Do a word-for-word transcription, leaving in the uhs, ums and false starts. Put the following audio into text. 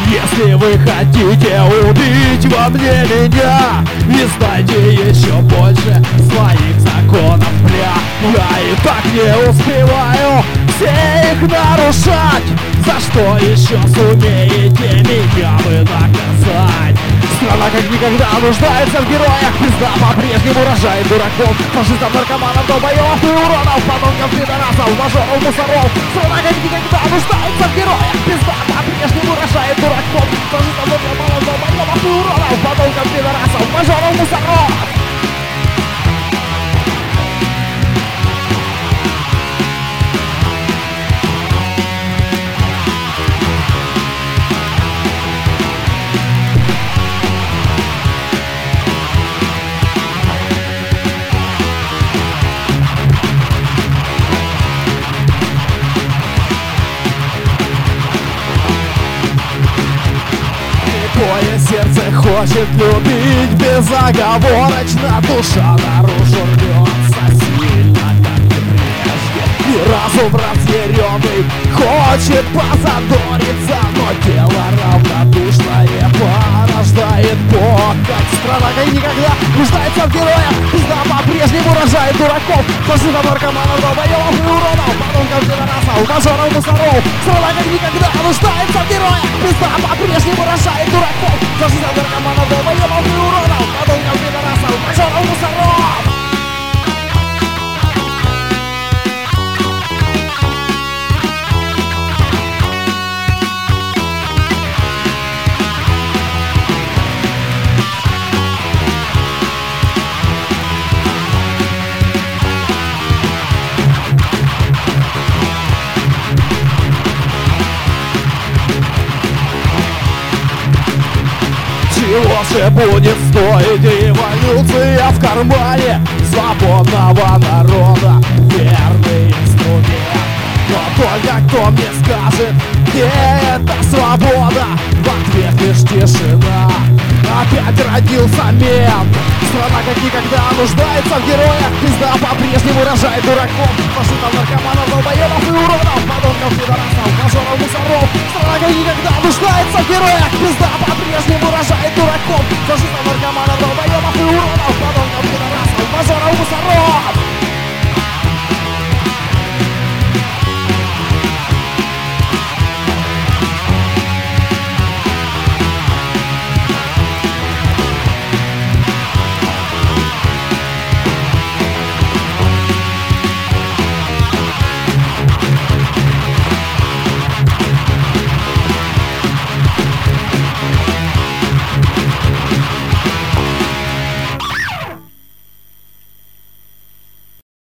Если вы хотите убить во мне меня и знаете еще больше своих законов, бля, я и так не успеваю все их нарушать. За что еще сумеете меня вы наказать? Страна как никогда нуждается в героях. Пизда по-прежнему рожает дураков, фашистов, наркоманов, долбоёбов и уродов, подонков, пидорасов, мажоров, мусоров. Страна как никогда нуждается в героях. Пизда по-прежнему рожает дураков, фашистов, наркоманов, долбоёбов и уродов, подонков, пидорасов, мажоров, мусоров. Твое сердце хочет любить безоговорочно, душа наружу рвется сильно, как и прежде. И разум разъяренный хочет позадориться, но тело равнодушное порождает похоть. Страна как никогда нуждается в героях. Пизда по-прежнему рожает дураков, фашистов, наркоманов, долбоёбов и уродов, подонков, пидорасов, мажоров, мусоров. Страна как никогда нуждается в героях. Пизда по-прежнему рожает дураков, фашистов, наркоманов, долбоёбов и уродов, подонков, пидорасов, мажоров, мусоров. Чего же будет стоить революция в кармане свободного народа? Верный инструмент. Но только кто мне скажет, где эта свобода? В ответ лишь тишина. Опять родился мент. Страна как никогда нуждается в героях. Пизда по-прежнему рожает дураков, фашистов, наркоманов, долбоёбов и уродов, подонков, пидорасов, мажоров, мусоров.